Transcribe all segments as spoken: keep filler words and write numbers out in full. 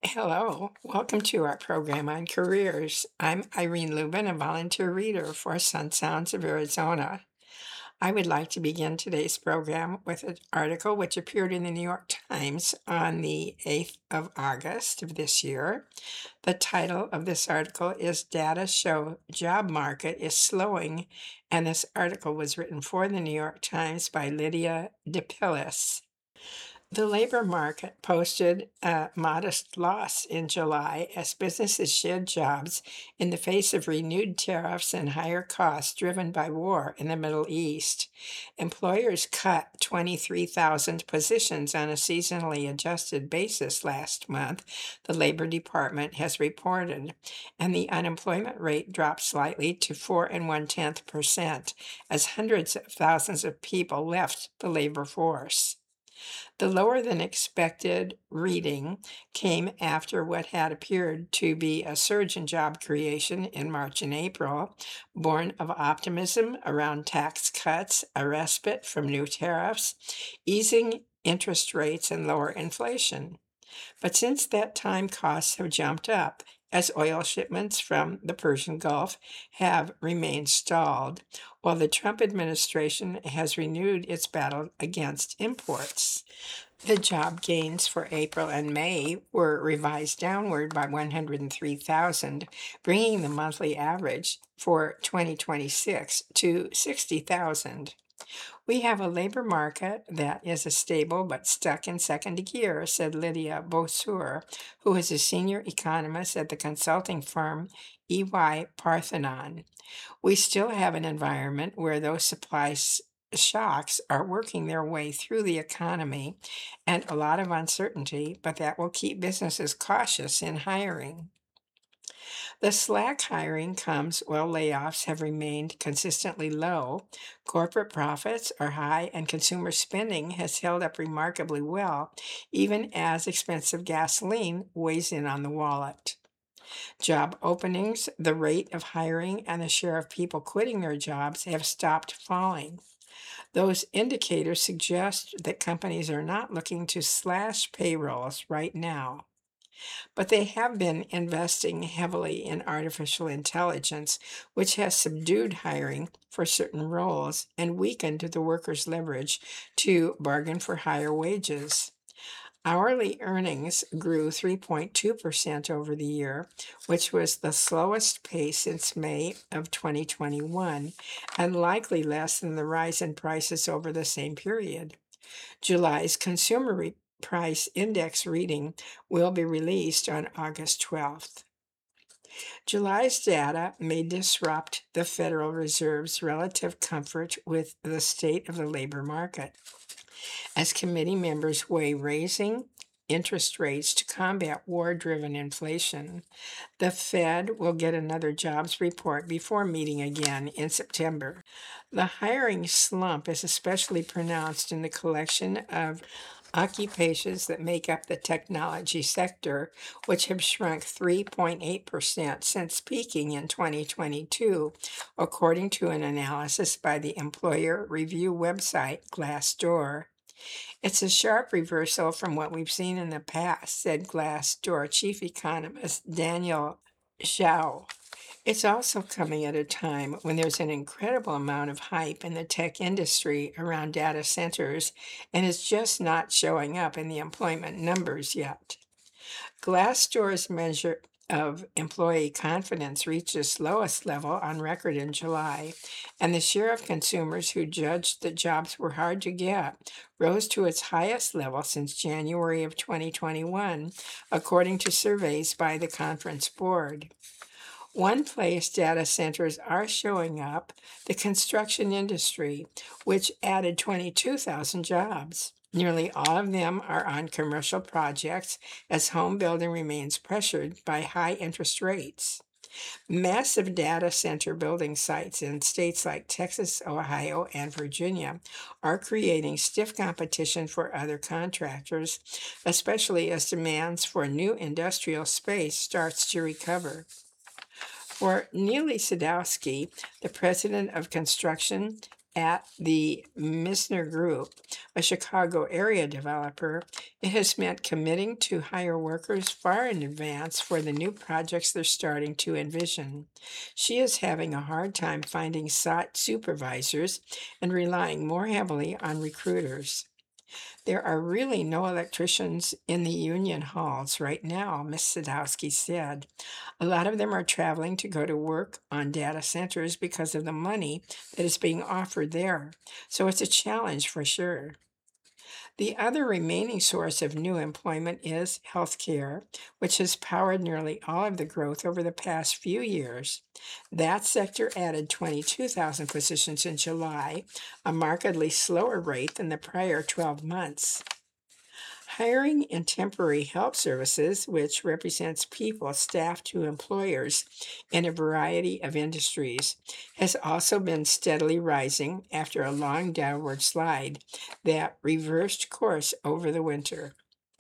Hello, welcome to our program on careers. I'm Irene Lubin, a volunteer reader for Sun Sounds of Arizona. I would like to begin today's program with an article which appeared in the New York Times on the eighth of August of this year. The title of this article is Data Show Job Market is Slowing, and this article was written for the New York Times by Lydia DePillis. The labor market posted a modest loss in July as businesses shed jobs in the face of renewed tariffs and higher costs driven by war in the Middle East. Employers cut twenty-three thousand positions on a seasonally adjusted basis last month, the Labor Department has reported, and the unemployment rate dropped slightly to four and one-tenth percent as hundreds of thousands of people left the labor force. The lower than expected reading came after what had appeared to be a surge in job creation in March and April, born of optimism around tax cuts, a respite from new tariffs, easing interest rates, and lower inflation. But since that time, costs have jumped up as oil shipments from the Persian Gulf have remained stalled, while the Trump administration has renewed its battle against imports. The job gains for April and May were revised downward by one hundred three thousand, bringing the monthly average for twenty twenty-six to sixty thousand. We have a labor market that is a stable but stuck in second gear, said Lydia Bosur, who is a senior economist at the consulting firm E Y Parthenon. We still have an environment where those supply s- shocks are working their way through the economy and a lot of uncertainty, but that will keep businesses cautious in hiring. The slack hiring comes while layoffs have remained consistently low, corporate profits are high, and consumer spending has held up remarkably well, even as expensive gasoline weighs in on the wallet. Job openings, the rate of hiring, and the share of people quitting their jobs have stopped falling. Those indicators suggest that companies are not looking to slash payrolls right now. But they have been investing heavily in artificial intelligence, which has subdued hiring for certain roles and weakened the workers' leverage to bargain for higher wages. Hourly earnings grew three point two percent over the year, which was the slowest pace since May of twenty twenty-one, and likely less than the rise in prices over the same period. July's Consumer Re- Price Index reading will be released on August twelfth. July's data may disrupt the Federal Reserve's relative comfort with the state of the labor market, as committee members weigh raising interest rates to combat war-driven inflation. The Fed will get another jobs report before meeting again in September. The hiring slump is especially pronounced in the collection of occupations that make up the technology sector, which have shrunk three point eight percent since peaking in twenty twenty-two, according to an analysis by the employer review website Glassdoor. It's a sharp reversal from what we've seen in the past, said Glassdoor chief economist Daniel Zhao. It's also coming at a time when there's an incredible amount of hype in the tech industry around data centers, and it's just not showing up in the employment numbers yet. Glassdoor's measure of employee confidence reached its lowest level on record in July, and the share of consumers who judged that jobs were hard to get rose to its highest level since January of twenty twenty-one, according to surveys by the Conference Board. One place data centers are showing up, the construction industry, which added twenty-two thousand jobs. Nearly all of them are on commercial projects as home building remains pressured by high interest rates. Massive data center building sites in states like Texas, Ohio, and Virginia are creating stiff competition for other contractors, especially as demands for new industrial space starts to recover. For Neely Sadowski, the president of Construction At the Misner Group, a Chicago area developer, it has meant committing to hire workers far in advance for the new projects they're starting to envision. She is having a hard time finding site supervisors and relying more heavily on recruiters. There are really no electricians in the union halls right now, Miss Sadowski said. A lot of them are traveling to go to work on data centers because of the money that is being offered there. So it's a challenge for sure. The other remaining source of new employment is healthcare, which has powered nearly all of the growth over the past few years. That sector added twenty-two thousand positions in July, a markedly slower rate than the prior twelve months. Hiring in temporary help services, which represents people staffed to employers in a variety of industries, has also been steadily rising after a long downward slide that reversed course over the winter.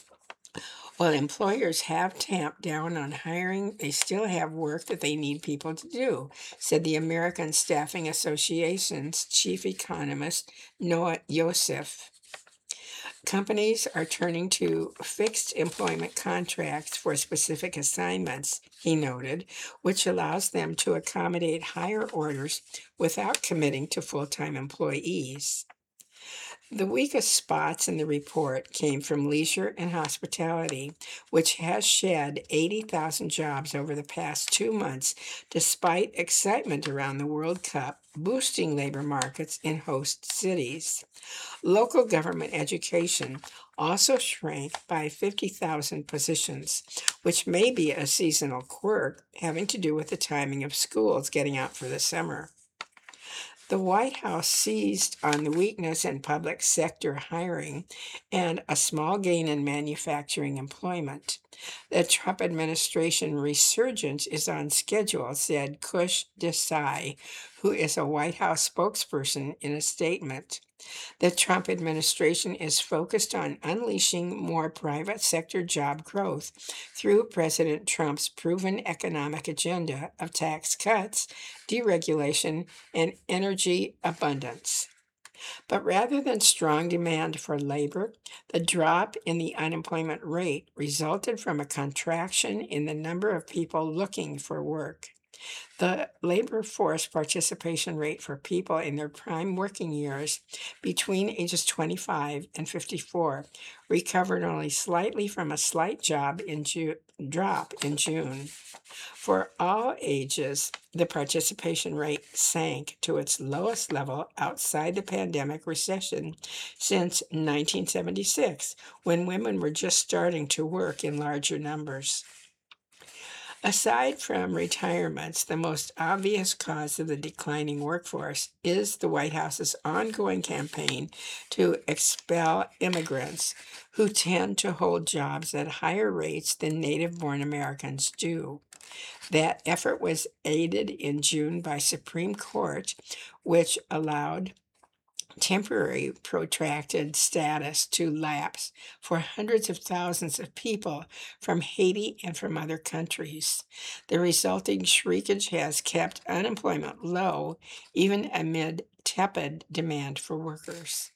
While employers have tamped down on hiring, they still have work that they need people to do, said the American Staffing Association's chief economist, Noah Yosef. Companies are turning to fixed employment contracts for specific assignments, he noted, which allows them to accommodate higher orders without committing to full-time employees. The weakest spots in the report came from leisure and hospitality, which has shed eighty thousand jobs over the past two months, despite excitement around the World Cup, boosting labor markets in host cities. Local government education also shrank by fifty thousand positions, which may be a seasonal quirk having to do with the timing of schools getting out for the summer. The White House seized on the weakness in public sector hiring and a small gain in manufacturing employment. The Trump administration resurgence is on schedule, said Kush Desai, who is a White House spokesperson, in a statement. The Trump administration is focused on unleashing more private sector job growth through President Trump's proven economic agenda of tax cuts, deregulation, and energy abundance. But rather than strong demand for labor, the drop in the unemployment rate resulted from a contraction in the number of people looking for work. The labor force participation rate for people in their prime working years between ages twenty-five and fifty-four recovered only slightly from a slight job in Ju- drop in June. For all ages, the participation rate sank to its lowest level outside the pandemic recession since nineteen seventy-six, when women were just starting to work in larger numbers. Aside from retirements, the most obvious cause of the declining workforce is the White House's ongoing campaign to expel immigrants who tend to hold jobs at higher rates than native-born Americans do. That effort was aided in June by Supreme Court, which allowed temporary protracted status to lapse for hundreds of thousands of people from Haiti and from other countries. The resulting shrinkage has kept unemployment low, even amid tepid demand for workers.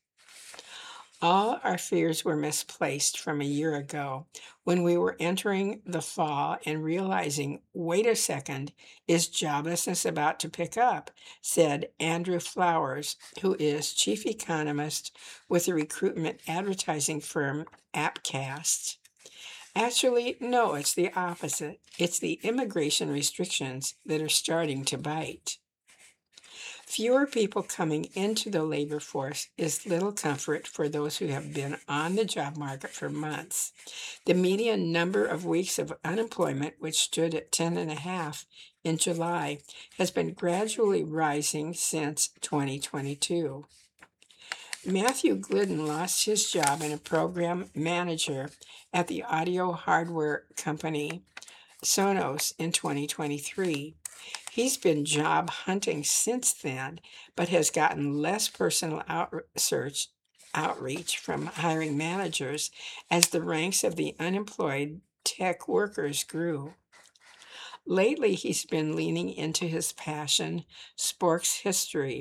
All our fears were misplaced from a year ago when we were entering the fall and realizing, wait a second, is joblessness about to pick up? Said Andrew Flowers, who is chief economist with the recruitment advertising firm Appcast. Actually, no, it's the opposite. It's the immigration restrictions that are starting to bite. Fewer people coming into the labor force is little comfort for those who have been on the job market for months. The median number of weeks of unemployment, which stood at ten and a half in July, has been gradually rising since twenty twenty-two. Matthew Glidden lost his job as a program manager at the audio hardware company Sonos in twenty twenty-three. He's been job hunting since then, but has gotten less personal outreach, outreach from hiring managers as the ranks of the unemployed tech workers grew. Lately, he's been leaning into his passion, sports history,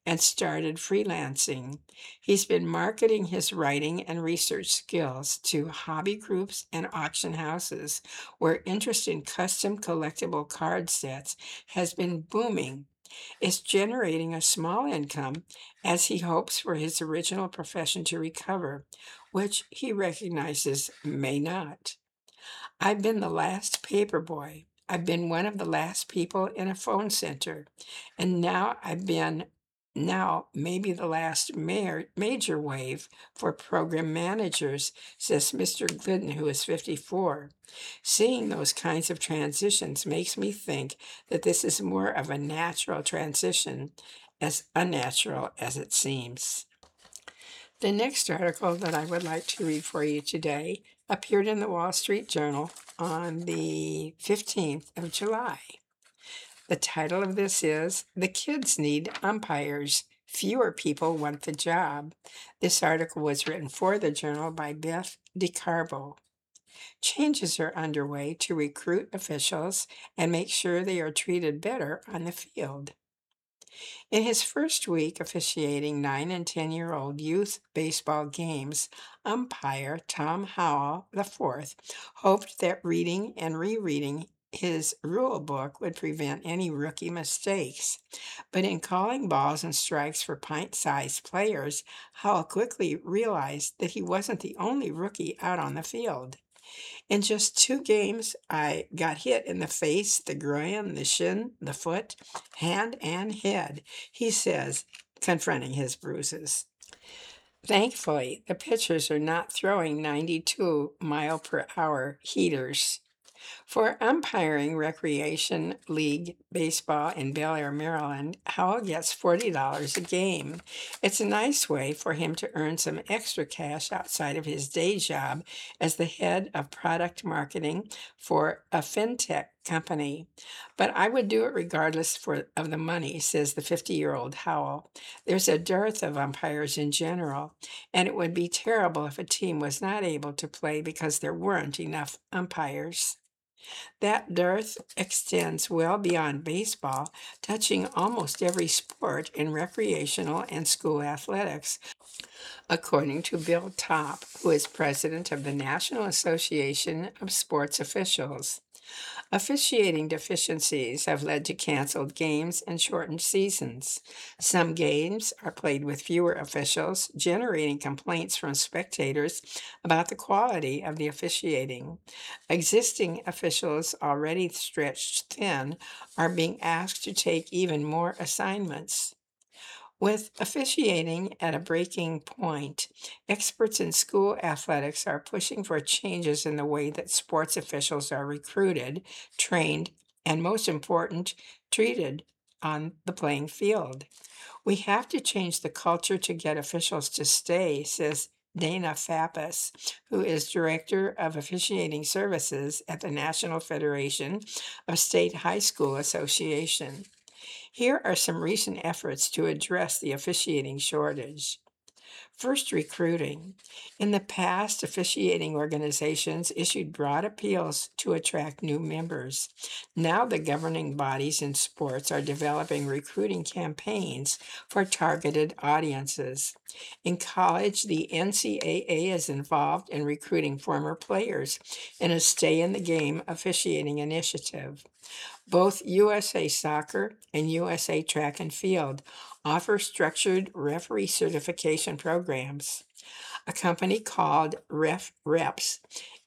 and started freelancing. He's been marketing his writing and research skills to hobby groups and auction houses, where interest in custom collectible card sets has been booming. It's generating a small income as he hopes for his original profession to recover, which he recognizes may not. I've been the last paper boy. I've been one of the last people in a phone center. And now I've been, now maybe the last ma- major wave for program managers, says Mister Glidden, who is fifty-four. Seeing those kinds of transitions makes me think that this is more of a natural transition, as unnatural as it seems. The next article that I would like to read for you today appeared in the Wall Street Journal on the fifteenth of July. The title of this is The Kids Need Umpires. Fewer people want the job. This article was written for the journal by Beth DeCarbo. Changes are underway to recruit officials and make sure they are treated better on the field. In his first week officiating nine and ten year old youth baseball games, umpire Tom Howell the fourth hoped that reading and rereading his rule book would prevent any rookie mistakes. But in calling balls and strikes for pint sized players, Howell quickly realized that he wasn't the only rookie out on the field. In just two games, I got hit in the face, the groin, the shin, the foot, hand, and head, he says, confronting his bruises. Thankfully, the pitchers are not throwing ninety-two mile per hour heaters. For umpiring Recreation League Baseball in Bel Air, Maryland, Howell gets forty dollars a game. It's a nice way for him to earn some extra cash outside of his day job as the head of product marketing for a fintech company. But I would do it regardless for, of the money, says the fifty-year-old Howell. There's a dearth of umpires in general, and it would be terrible if a team was not able to play because there weren't enough umpires. That dearth extends well beyond baseball, touching almost every sport in recreational and school athletics, according to Bill Topp, who is president of the National Association of Sports Officials. Officiating deficiencies have led to canceled games and shortened seasons. Some games are played with fewer officials, generating complaints from spectators about the quality of the officiating. Existing officials, already stretched thin, are being asked to take even more assignments. With officiating at a breaking point, experts in school athletics are pushing for changes in the way that sports officials are recruited, trained, and most important, treated on the playing field. We have to change the culture to get officials to stay, says Dana Fappas, who is Director of Officiating Services at the National Federation of State High School Association. Here are some recent efforts to address the officiating shortage. First, recruiting. In the past, officiating organizations issued broad appeals to attract new members. Now, the governing bodies in sports are developing recruiting campaigns for targeted audiences. In college, the N C double A is involved in recruiting former players in a Stay in the Game officiating initiative. Both U S A Soccer and U S A Track and Field offer structured referee certification programs. A company called Ref Reps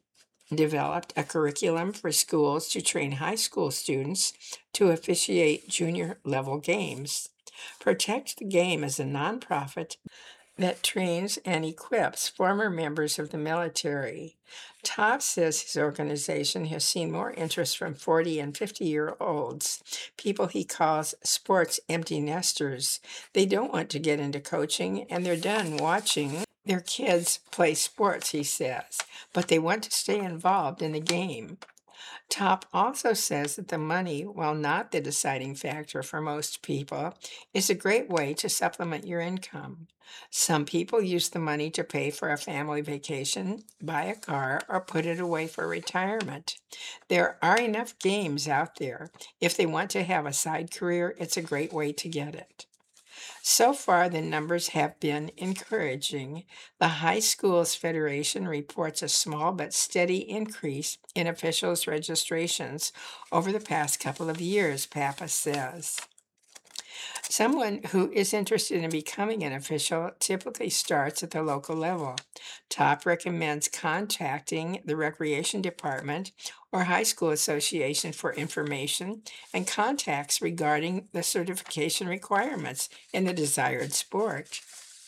developed a curriculum for schools to train high school students to officiate junior level games. Protect the Game is a nonprofit that trains and equips former members of the military. Todd says his organization has seen more interest from forty and fifty year olds, people he calls sports empty nesters. They don't want to get into coaching and they're done watching their kids play sports, he says, but they want to stay involved in the game. Top also says that the money, while not the deciding factor for most people, is a great way to supplement your income. Some people use the money to pay for a family vacation, buy a car, or put it away for retirement. There are enough games out there. If they want to have a side career, it's a great way to get it. So far, the numbers have been encouraging. The High Schools Federation reports a small but steady increase in officials' registrations over the past couple of years, Pappas says. Someone who is interested in becoming an official typically starts at the local level. TOP recommends contacting the Recreation Department or High School Association for information and contacts regarding the certification requirements in the desired sport.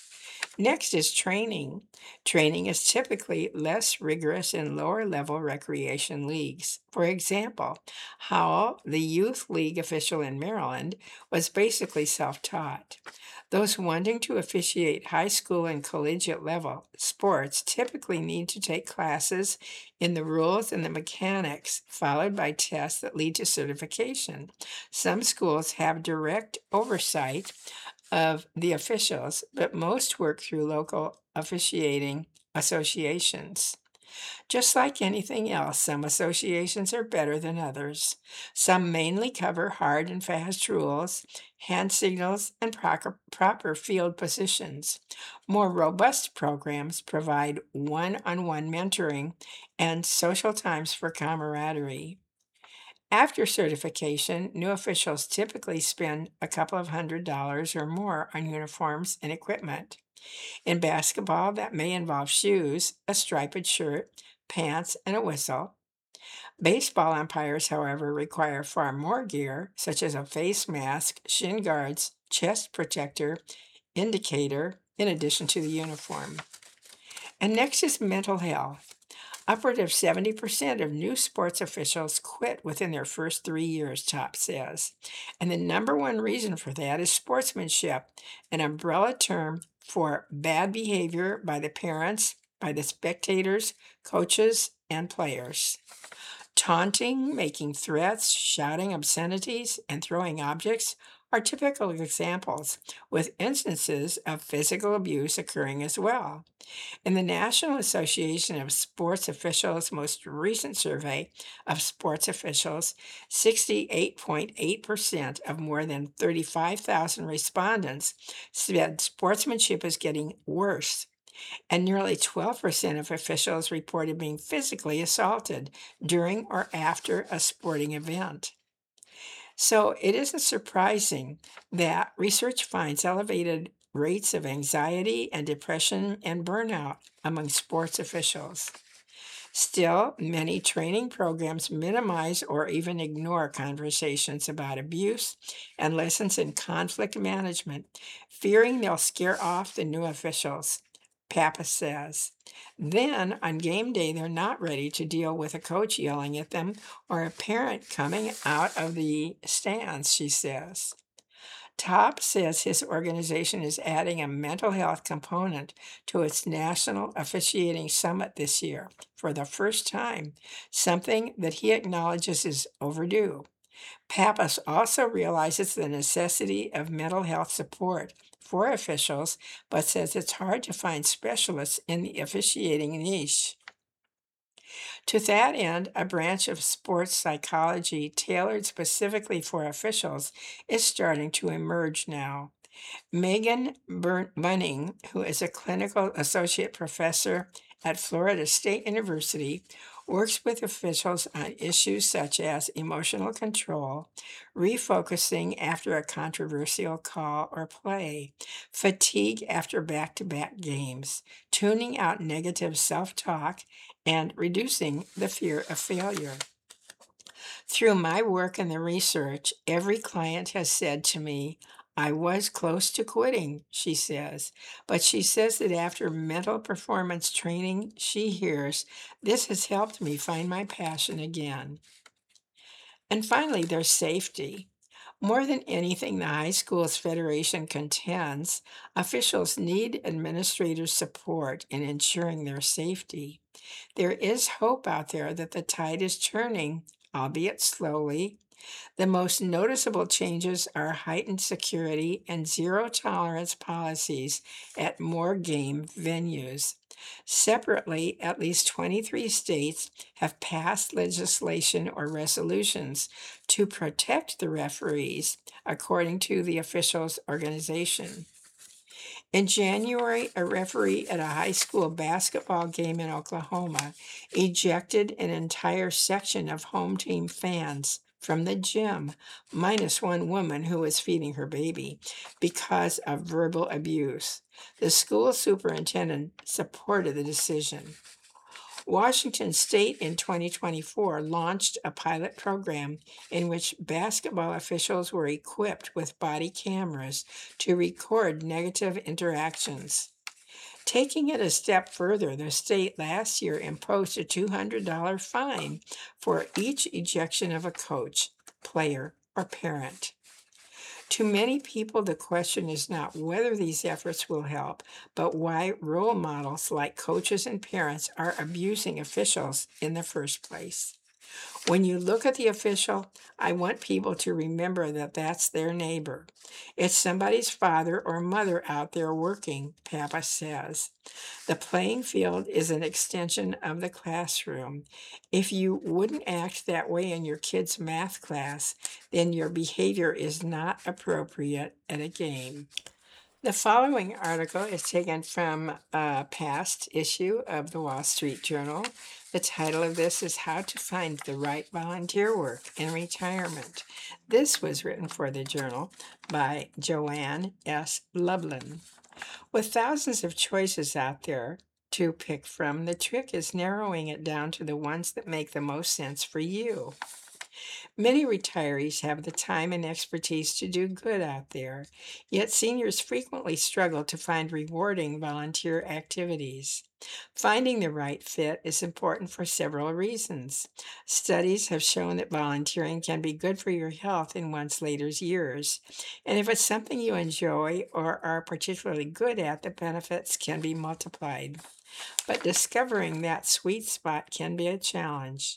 Next is training. Training is typically less rigorous in lower level recreation leagues. For example, Howell, the youth league official in Maryland, was basically self taught. Those wanting to officiate high school and collegiate level sports typically need to take classes in the rules and the mechanics, followed by tests that lead to certification. Some schools have direct oversight of the officials, but most work through local officiating associations. Just like anything else, some associations are better than others. Some mainly cover hard and fast rules, hand signals, and proper, proper field positions. More robust programs provide one on one mentoring and social times for camaraderie. After certification, new officials typically spend a couple of hundred dollars or more on uniforms and equipment. In basketball, that may involve shoes, a striped shirt, pants, and a whistle. Baseball umpires, however, require far more gear, such as a face mask, shin guards, chest protector, indicator, in addition to the uniform. And next is mental health. Upward of seventy percent of new sports officials quit within their first three years, TOP says. And the number one reason for that is sportsmanship, an umbrella term for bad behavior by the parents, by the spectators, coaches, and players. Taunting, making threats, shouting obscenities, and throwing objects are typical examples, with instances of physical abuse occurring as well. In the National Association of Sports Officials' most recent survey of sports officials, sixty-eight point eight percent of more than thirty-five thousand respondents said sportsmanship is getting worse, and nearly twelve percent of officials reported being physically assaulted during or after a sporting event. So it isn't surprising that research finds elevated rates of anxiety and depression and burnout among sports officials. Still, many training programs minimize or even ignore conversations about abuse and lessons in conflict management, fearing they'll scare off the new officials, Pappas says. Then, on game day, they're not ready to deal with a coach yelling at them or a parent coming out of the stands, she says. TOP says his organization is adding a mental health component to its National Officiating Summit this year for the first time, something that he acknowledges is overdue. Pappas also realizes the necessity of mental health support for officials, but says it's hard to find specialists in the officiating niche. To that end, a branch of sports psychology tailored specifically for officials is starting to emerge now. Megan Bur- Bunning, who is a clinical associate professor at Florida State University, works with officials on issues such as emotional control, refocusing after a controversial call or play, fatigue after back to back games, tuning out negative self talk, and reducing the fear of failure. Through my work and the research, every client has said to me, I was close to quitting, she says, but she says that after mental performance training she hears, this has helped me find my passion again. And finally, there's safety. More than anything, the High Schools Federation contends officials need administrators' support in ensuring their safety. There is hope out there that the tide is turning, albeit slowly. The most noticeable changes are heightened security and zero tolerance policies at more game venues. Separately, at least twenty-three states have passed legislation or resolutions to protect the referees, according to the officials' organization. In January, a referee at a high school basketball game in Oklahoma ejected an entire section of home team fans from the gym, minus one woman who was feeding her baby, because of verbal abuse. The school superintendent supported the decision. Washington State in twenty twenty-four launched a pilot program in which basketball officials were equipped with body cameras to record negative interactions. Taking it a step further, the state last year imposed a two hundred dollars fine for each ejection of a coach, player, or parent. To many people, the question is not whether these efforts will help, but why role models like coaches and parents are abusing officials in the first place. When you look at the official, I want people to remember that that's their neighbor. It's somebody's father or mother out there working, Papa says. The playing field is an extension of the classroom. If you wouldn't act that way in your kid's math class, then your behavior is not appropriate at a game. The following article is taken from a past issue of the Wall Street Journal. The title of this is How to Find the Right Volunteer Work in Retirement. This was written for the Journal by Joanne S. Lublin. With thousands of choices out there to pick from, the trick is narrowing it down to the ones that make the most sense for you. Many retirees have the time and expertise to do good out there, yet seniors frequently struggle to find rewarding volunteer activities. Finding the right fit is important for several reasons. Studies have shown that volunteering can be good for your health in one's later years, and if it's something you enjoy or are particularly good at, the benefits can be multiplied. But discovering that sweet spot can be a challenge.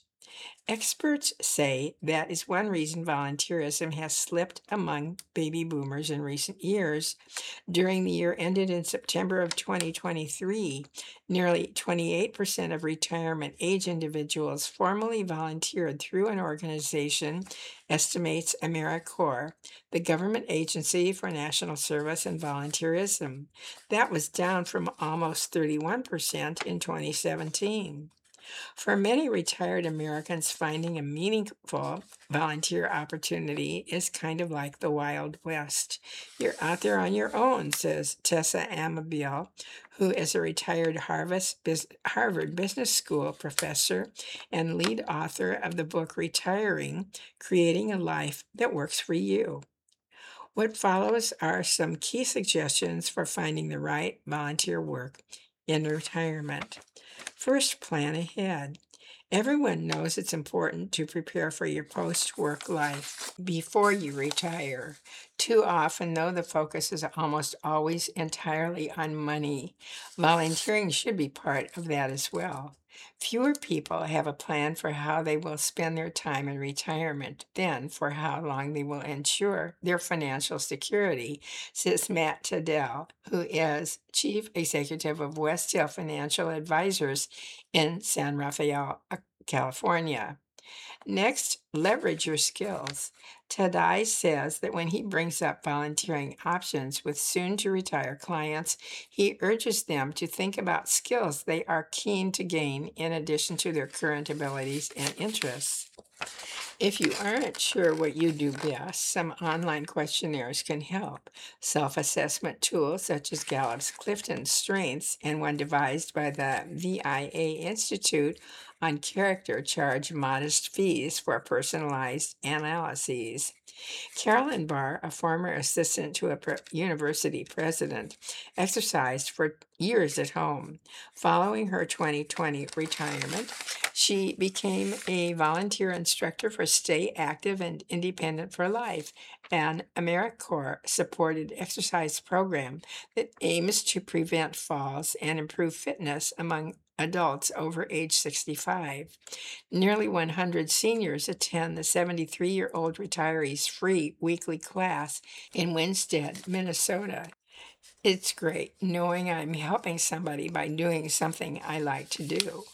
Experts say that is one reason volunteerism has slipped among baby boomers in recent years. During the year ended in September of twenty twenty-three, nearly twenty-eight percent of retirement age individuals formally volunteered through an organization, estimates AmeriCorps, the government agency for national service and volunteerism. That was down from almost thirty-one percent in twenty seventeen. For many retired Americans, finding a meaningful volunteer opportunity is kind of like the Wild West. You're out there on your own, says Tessa Amabile, who is a retired Harvard Business School professor and lead author of the book Retiring: Creating a Life That Works for You. What follows are some key suggestions for finding the right volunteer work in retirement. First, plan ahead. Everyone knows it's important to prepare for your post-work life before you retire. Too often, though, the focus is almost always entirely on money. Volunteering should be part of that as well. Fewer people have a plan for how they will spend their time in retirement than for how long they will ensure their financial security, says Matt Tedell, who is Chief Executive of West Hill Financial Advisors in San Rafael, California. Next, leverage your skills. Tadai says that when he brings up volunteering options with soon-to-retire clients, he urges them to think about skills they are keen to gain in addition to their current abilities and interests. If you aren't sure what you do best, some online questionnaires can help. Self-assessment tools such as Gallup's Clifton Strengths and one devised by the V I A Institute on Character charge modest fees for personalized analyses. Carolyn Barr, a former assistant to a pre- university president, exercised for years at home. Following her twenty twenty retirement, she became a volunteer instructor for Stay Active and Independent for Life, an AmeriCorps-supported exercise program that aims to prevent falls and improve fitness among adults over age sixty-five. Nearly one hundred seniors attend the seventy-three-year-old retirees' free weekly class in Winstead, Minnesota. It's great knowing I'm helping somebody by doing something I like to do.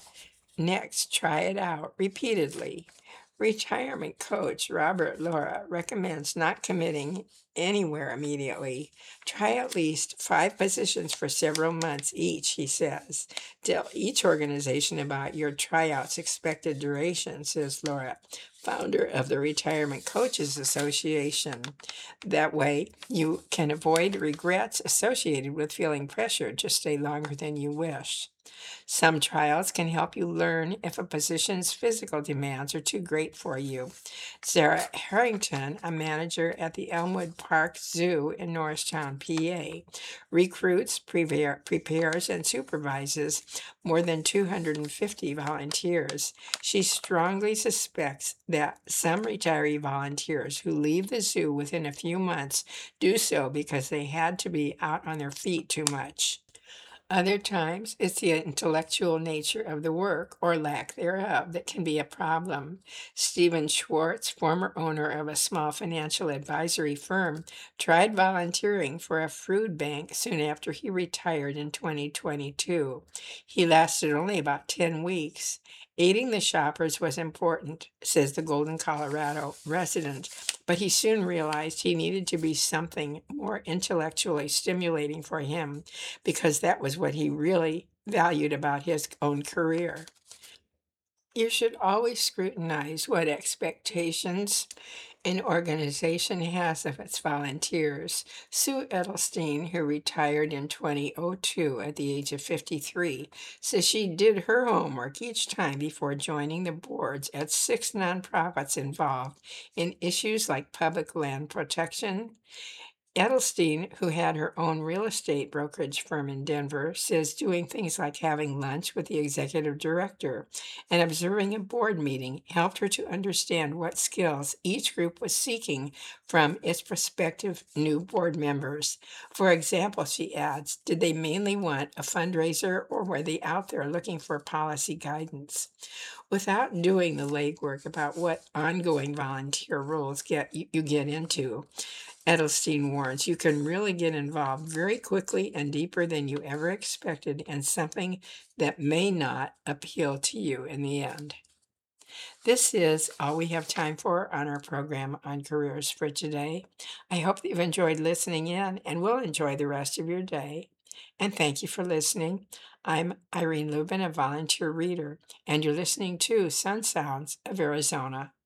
Next, try it out repeatedly. Retirement coach Robert Laura recommends not committing anywhere immediately. Try at least five positions for several months each, he says. Tell each organization about your tryout's expected duration, says Laura, founder of the Retirement Coaches Association. That way, you can avoid regrets associated with feeling pressured to stay longer than you wish. Some trials can help you learn if a position's physical demands are too great for you. Sarah Harrington, a manager at the Elmwood Park Zoo in Norristown, P A, recruits, prepare, prepares, and supervises more than two hundred fifty volunteers. She strongly suspects that some retiree volunteers who leave the zoo within a few months do so because they had to be out on their feet too much. Other times, it's the intellectual nature of the work or lack thereof that can be a problem. Stephen Schwartz, former owner of a small financial advisory firm, tried volunteering for a food bank soon after he retired in twenty twenty-two. He lasted only about ten weeks. Aiding the shoppers was important, says the Golden, Colorado resident, but he soon realized he needed to be something more intellectually stimulating for him because that was what he really valued about his own career. You should always scrutinize what expectations an organization has of its volunteers. Sue Edelstein, who retired in twenty oh two at the age of fifty-three, says she did her homework each time before joining the boards at six nonprofits involved in issues like public land protection. Edelstein, who had her own real estate brokerage firm in Denver, says doing things like having lunch with the executive director and observing a board meeting helped her to understand what skills each group was seeking from its prospective new board members. For example, she adds, did they mainly want a fundraiser or were they out there looking for policy guidance? Without doing the legwork about what ongoing volunteer roles get you, you get into, Edelstein warns you can really get involved very quickly and deeper than you ever expected in something that may not appeal to you in the end. This is all we have time for on our program on careers for today. I hope that you've enjoyed listening in and will enjoy the rest of your day. And thank you for listening. I'm Irene Lubin, a volunteer reader, and you're listening to Sun Sounds of Arizona.